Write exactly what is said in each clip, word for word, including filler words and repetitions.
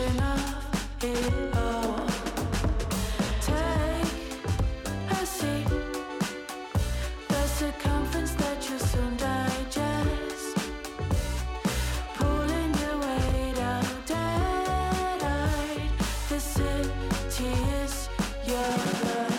reflection of it all. Take a seat, the circumference that you'll soon digest. Pulling your weight out, dead-eyed. The city is your blood.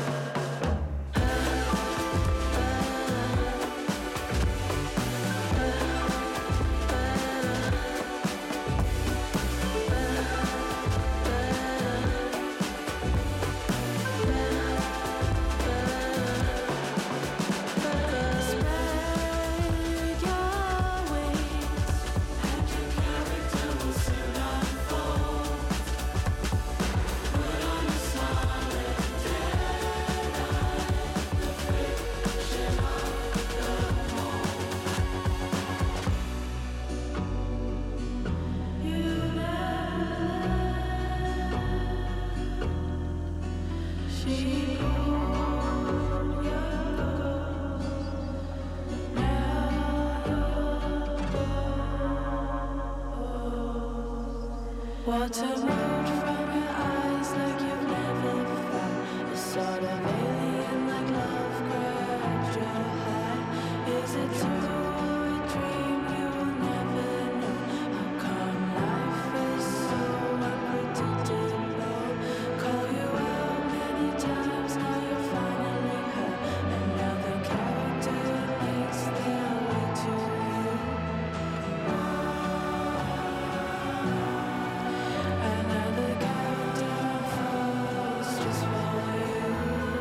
Water moved from your eyes like you've never felt. A sort of alien like love grabbed your heart. Is it true or a dream? You will never know. How come life is so unpredictable? Call you out many times, now you're finally hurt. Another character makes their way to you. Another character unfolds just for you.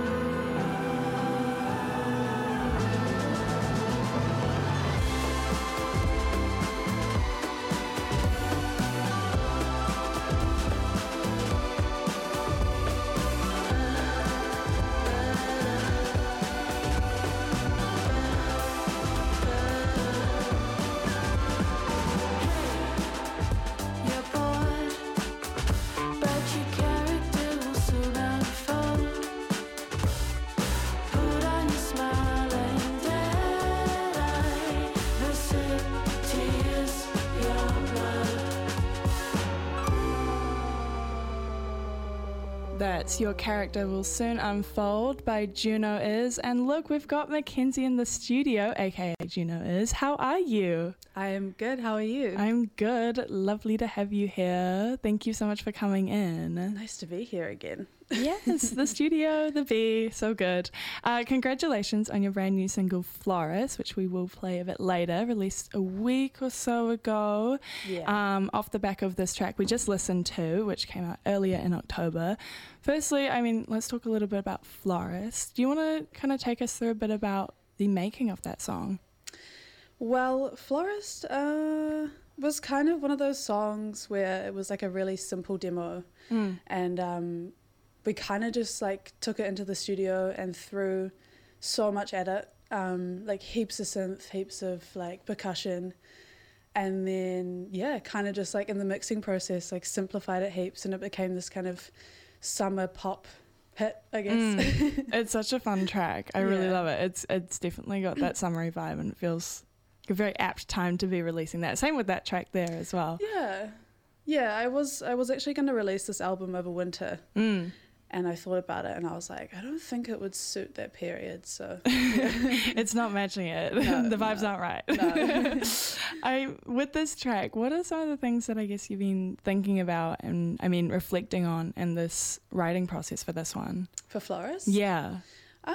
You're bored, but your character will soon unfold. Put on your smile and dead-eye. The city is your blood. That's Your Character Will Soon Unfold by Juno Is. And look, we've got Mackenzie in the studio, aka Juno Is. How are you? I am good. How are you? I'm good. Lovely to have you here. Thank you so much for coming in. Nice to be here again. Yes, the studio, the bee, so good. Uh, congratulations on your brand new single, Florist, which we will play a bit later, released a week or so ago. Yeah. Um, off the back of this track we just listened to, which came out earlier in October. Firstly, I mean, let's talk a little bit about Florist. Do you want to kind of take us through a bit about the making of that song? Well, Florist uh, was kind of one of those songs where it was like a really simple demo. Mm. And um, we kind of just like took it into the studio and threw so much at it. Um, like heaps of synth, heaps of like percussion. And then, yeah, kind of just like in the mixing process, like simplified it heaps and it became this kind of summer pop hit, I guess. Mm. It's such a fun track. I really Yeah. love it. It's it's definitely got that summery vibe and it feels like a very apt time to be releasing that. Same with that track there as well. Yeah. Yeah, I was I was actually going to release this album over winter. Mm. And I thought about it and I was like, I don't think it would suit that period. So It's not matching it. No, The vibes no, aren't right. no. I with this track, what are some of the things that I guess you've been thinking about and I mean reflecting on in this writing process for this one? For Florist? Yeah. Um,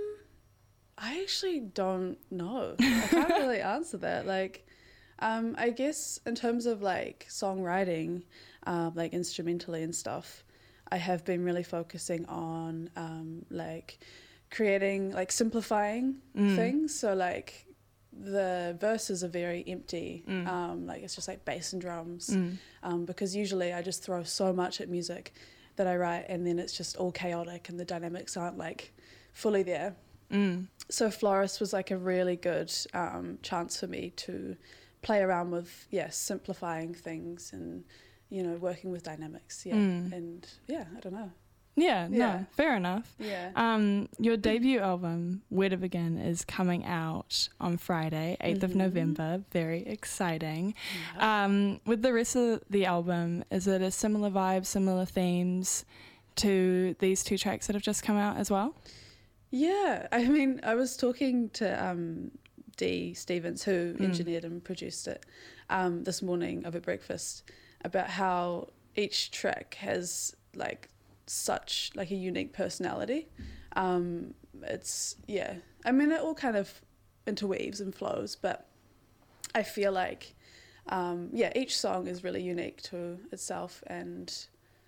I actually don't know. I can't really answer that. Like, um, I guess in terms of like songwriting, uh, like instrumentally and stuff, I have been really focusing on um, like creating, like simplifying Mm. things. So like the verses are very empty. Mm. Um, like it's just like bass and drums. Mm. Um, because usually I just throw so much at music that I write and then it's just all chaotic and the dynamics aren't like fully there. Mm. So Florist was like a really good um, chance for me to play around with, yeah, simplifying things and, you know, working with dynamics. Yeah. Mm. And yeah, I don't know. Yeah, Yeah. no, fair enough. Yeah. Um, your debut album, Where to Begin, is coming out on Friday, eighth of Mhm. November. Very exciting. Yeah. Um, with the rest of the album, is it a similar vibe, similar themes to these two tracks that have just come out as well? Yeah, I mean, I was talking to um, Dee Stevens, who Mm. engineered and produced it, um, this morning over breakfast, about how each track has like such like a unique personality. Um, it's yeah, I mean, it all kind of interweaves and flows, but I feel like um, yeah, each song is really unique to itself, and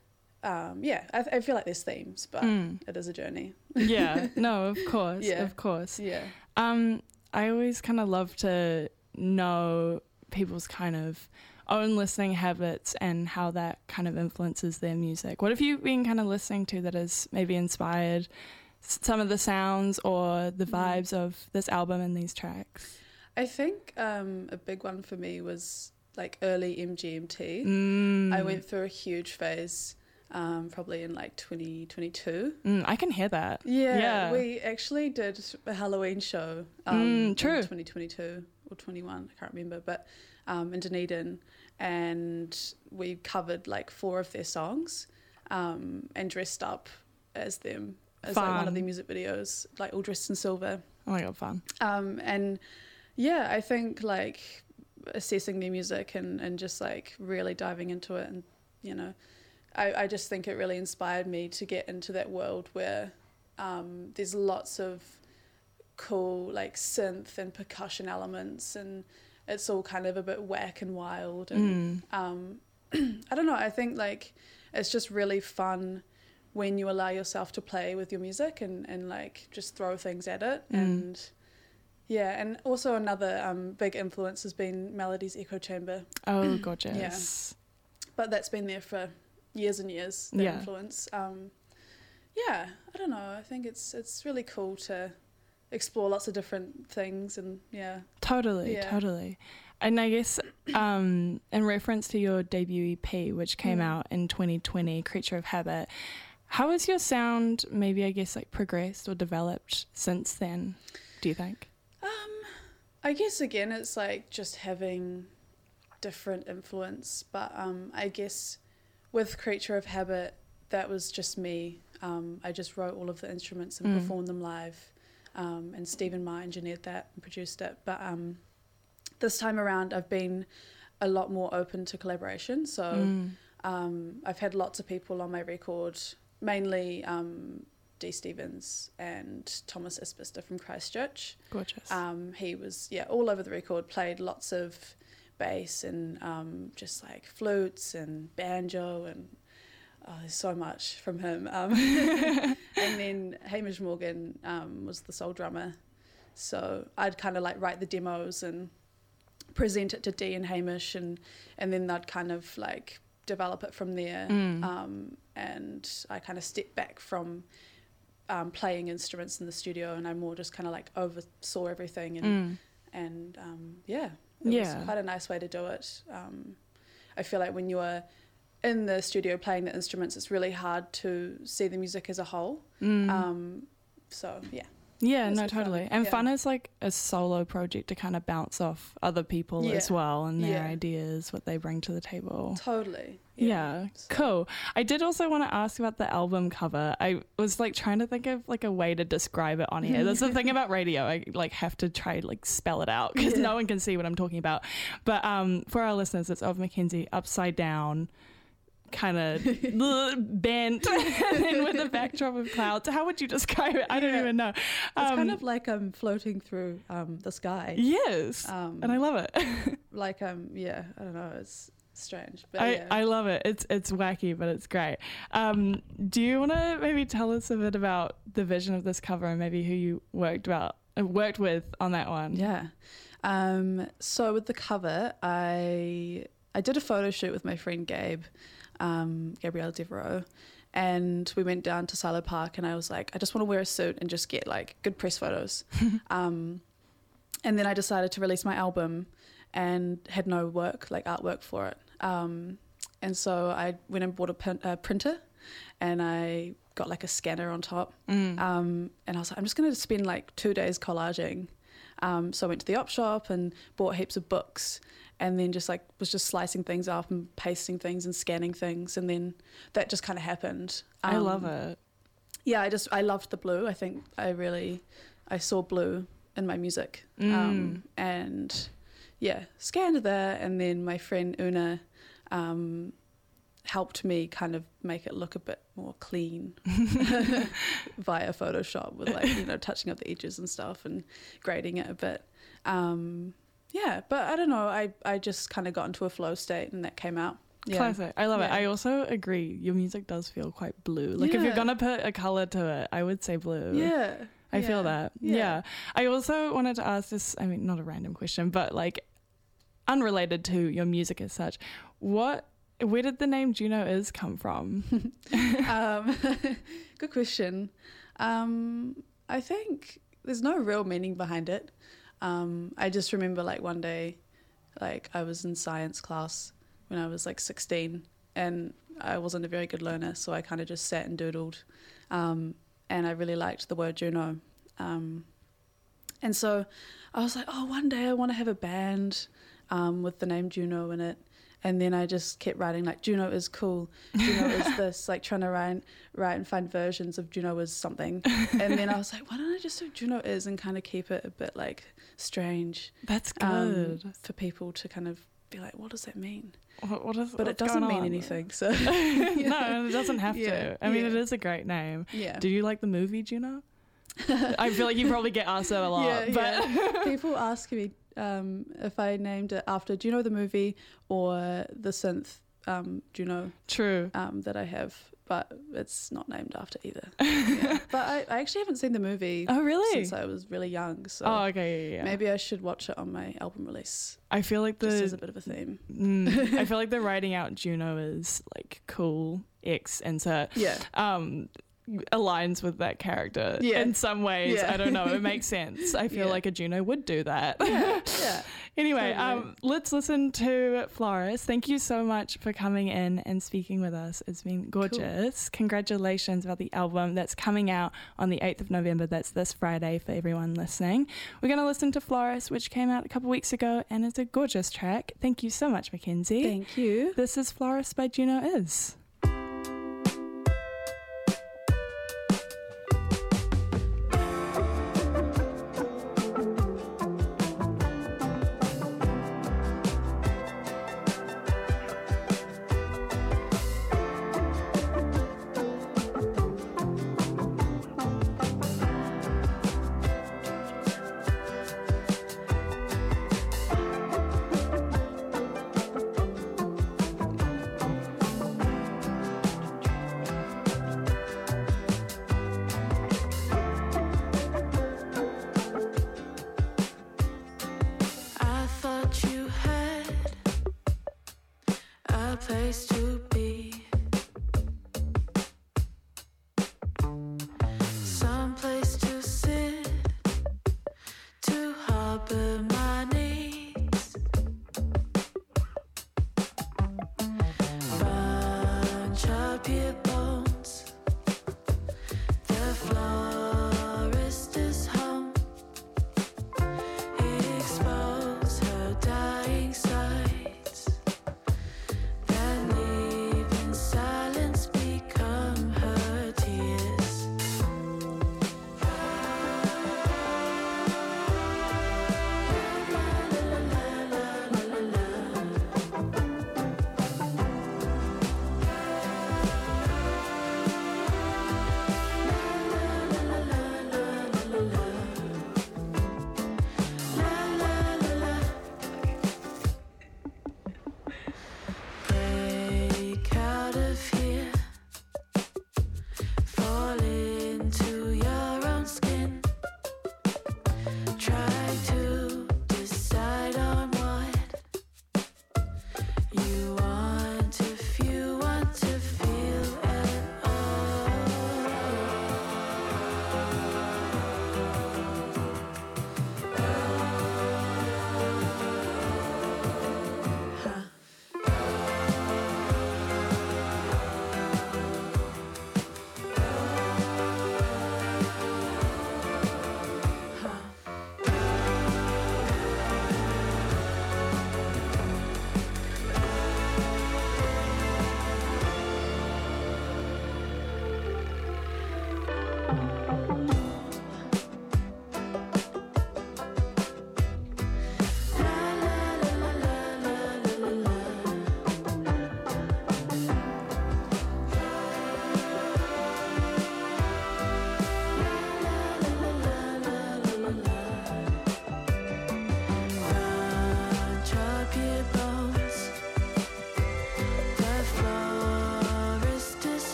um, yeah, I, I feel like there's themes, but Mm. it is a journey. Yeah, no, of course, Yeah. of course. Yeah. Um, I always kind of love to know people's kind of own listening habits and how that kind of influences their music. What have you been kind of listening to that has maybe inspired s- some of the sounds or the vibes of this album and these tracks? I think um, a big one for me was like early M G M T. Mm. I went through a huge phase, um, probably in like twenty twenty-two. Mm, I can hear that. Yeah, Yeah. we actually did a Halloween show Mm, um, true. in twenty twenty-two or twenty-one, I can't remember, but um, in Dunedin, and we covered like four of their songs um, and dressed up as them as like one Fun. of their music videos, like all dressed in silver. Oh my god, fun. Um, and yeah, I think like assessing their music and, and just like really diving into it, and you know, I, I just think it really inspired me to get into that world where um, there's lots of cool like synth and percussion elements, and it's all kind of a bit whack and wild, and Mm. um, I don't know, I think like it's just really fun when you allow yourself to play with your music and, and like just throw things at it. Mm. And yeah, and also another um, big influence has been Melody's Echo Chamber, Oh, gorgeous. but that's been there for years and years, that Yeah. influence. Um, yeah, I don't know, I think it's it's really cool to explore lots of different things, and yeah. Totally, Yeah. totally. And I guess um, in reference to your debut E P, which came Mm. out in twenty twenty, Creature of Habit, how has your sound maybe, I guess, like progressed or developed since then, do you think? Um, I guess again it's like just having different influence, but um, I guess with Creature of Habit, that was just me. Um, I just wrote all of the instruments and Mm. performed them live, um, and Stephen Ma engineered that and produced it. But um, this time around, I've been a lot more open to collaboration. So Mm. um, I've had lots of people on my record, mainly um, Dee Stevens and Thomas Isbister from Christchurch. Gorgeous. Um, he was, yeah, all over the record, played lots of bass and um, just like flutes and banjo, and oh, there's so much from him. Um, and then Hamish Morgan um, was the sole drummer. So I'd kind of like write the demos and present it to Dee and Hamish, and, and then they'd kind of like develop it from there. Mm. Um, and I kind of stepped back from um, playing instruments in the studio, and I more just kind of like oversaw everything, and Mm. and um, yeah, it Yeah. was quite a nice way to do it. Um, I feel like when you're in the studio playing the instruments, it's really hard to see the music as a whole. Mm. Um, so yeah. Yeah, It's no, good fun. totally. And Yeah. fun is like a solo project to kind of bounce off other people Yeah. as well and their Yeah. ideas, what they bring to the table. Totally. Yeah, So- cool. I did also want to ask about the album cover. I was like trying to think of like a way to describe it on here. That's the thing about radio. I like have to try like spell it out because Yeah. no one can see what I'm talking about. But um, for our listeners, it's of Mackenzie upside down, kind of bent, and then with a backdrop of clouds. How would you describe it? I don't Yeah. even know. It's Um, kind of like I'm floating through um, the sky. yes, Um, and I love it. like um yeah, I don't know, it's strange, but I, yeah. I love it. It's it's wacky, but it's great. Um, do you want to maybe tell us a bit about the vision of this cover and maybe who you worked about uh, worked with on that one? Yeah. Um, so with the cover, I I did a photo shoot with my friend Gabe, um, Gabrielle Devereaux, and we went down to Silo Park, and I was like, I just want to wear a suit and just get like good press photos. um, and then I decided to release my album and had no work, like artwork for it. Um, and so I went and bought a, pin- a printer, and I got like a scanner on top. Mm. Um, and I was like, I'm just going to spend like two days collaging. Um, so I went to the op shop and bought heaps of books, and then just like was just slicing things up and pasting things and scanning things, and then that just kind of happened. Um, I love it. Yeah, I just I loved the blue. I think I really I saw blue in my music, Mm. um, and yeah, scanned that, and then my friend Una um, helped me kind of make it look a bit more clean via Photoshop with like, you know, touching up the edges and stuff and grading it a bit. Um, yeah, but I don't know. I, I just kind of got into a flow state and that came out. Yeah. Classic. I love it. Yeah. I also agree. Your music does feel quite blue. Like if you're Yeah. gonna put a color to it, I would say blue. Yeah. I yeah. feel that. Yeah. Yeah. I also wanted to ask this, I mean, not a random question, but like unrelated to your music as such. What, where did the name Juno Is come from? um, good question. Um, I think there's no real meaning behind it. Um, I just remember like one day, like I was in science class when I was like sixteen, and I wasn't a very good learner, so I kind of just sat and doodled. Um, and I really liked the word Juno. Um, and so I was like, oh, one day I want to have a band um, with the name Juno in it. And then I just kept writing like, Juno is cool, Juno is this, like trying to write, write and find versions of Juno is something. And then I was like, why don't I just do Juno is and kind of keep it a bit like strange. That's um, good. for people to kind of be like, what does that mean? What, what is, But it what's doesn't going mean on? anything. So No, it doesn't have Yeah, to. I mean, yeah. it is a great name. yeah. Do you like the movie Juno? I feel like you probably get asked that a lot. Yeah, but yeah. People ask me um, if I named it after, do you know the movie or the synth um, Juno True. um, that I have, but it's not named after either. Yeah. But I, I actually haven't seen the movie Oh, really? since I was really young, so Oh, okay. Yeah, yeah. maybe I should watch it on my album release, I feel like just as the a bit of a theme. mm, I feel like the writing out Juno is like cool X insert Yeah. um aligns with that character Yeah. in some ways. Yeah. I don't know. It makes sense. I feel Yeah. like a Juno would do that. Yeah. Yeah. Anyway, Totally. um, let's listen to Floris. Thank you so much for coming in and speaking with us. It's been gorgeous. Congratulations about the album that's coming out on the eighth of November. That's this Friday for everyone listening. We're going to listen to Floris, which came out a couple weeks ago, and it's a gorgeous track. Thank you so much, Mackenzie. Thank you. This is Floris by Juno Is. I thought you had a place to be, some place to sit, to harbor my needs. Bunch up your